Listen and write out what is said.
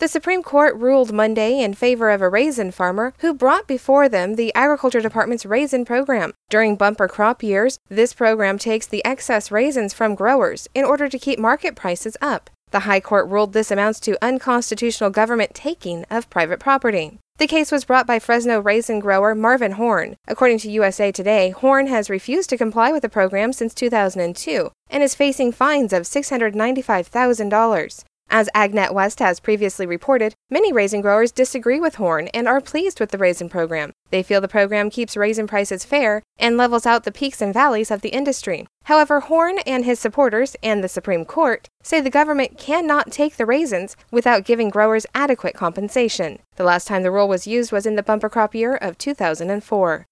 The Supreme Court ruled Monday in favor of a raisin farmer who brought before them the Agriculture Department's raisin program. During bumper crop years, this program takes the excess raisins from growers in order to keep market prices up. The High Court ruled this amounts to unconstitutional government taking of private property. The case was brought by Fresno raisin grower Marvin Horn. According to USA Today, Horn has refused to comply with the program since 2002 and is facing fines of $695,000. As AgNet West has previously reported, many raisin growers disagree with Horn and are pleased with the raisin program. They feel the program keeps raisin prices fair and levels out the peaks and valleys of the industry. However, Horn and his supporters and the Supreme Court say the government cannot take the raisins without giving growers adequate compensation. The last time the rule was used was in the bumper crop year of 2004.